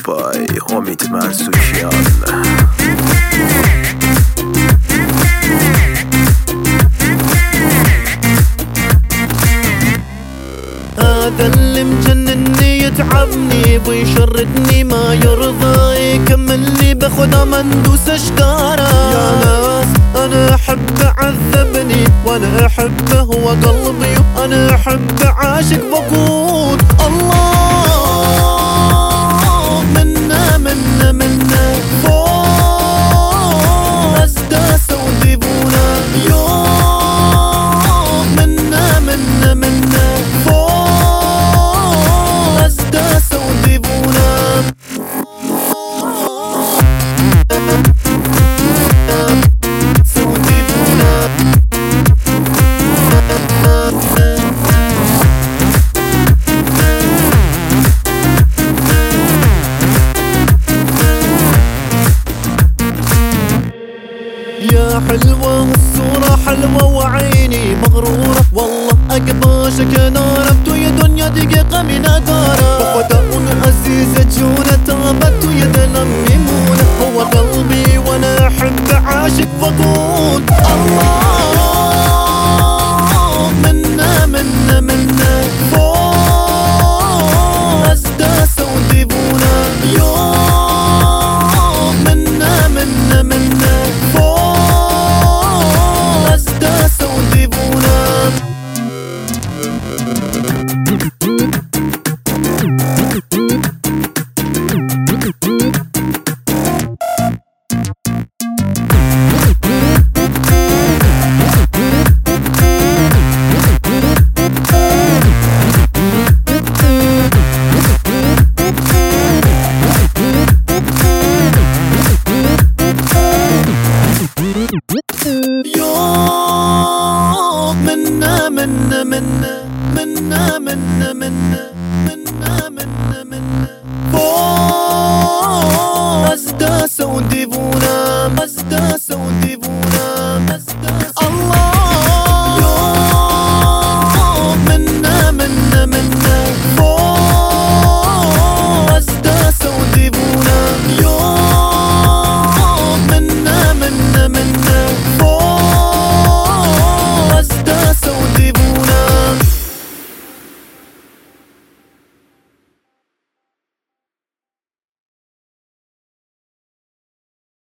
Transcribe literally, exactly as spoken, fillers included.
بای امید مرزوکیان. هذا اللي مجنني يتعبني ويشردني ما يرضى يكملني بخدا ما ندوس اشكاره. يا ناس انا احب عذبني وانا احبه هو قلبي وانا احب عاشق وقود. الله منا منا منا فوق ازداس وذيبونا يوم منا منا منا يا حلوة الصورة حلوة وعيني مغرورة والله أقباشك ناربت يا دنيا دقيقة من أدارة بخداء عزيزة جونة تابت يد ميمونة هو قلبي وأنا أحب عاشق فقود. الله منا منا منا فوق أزداس وذيبونا يوم منا منا منا منا منا منا منا منا منا منا منا منا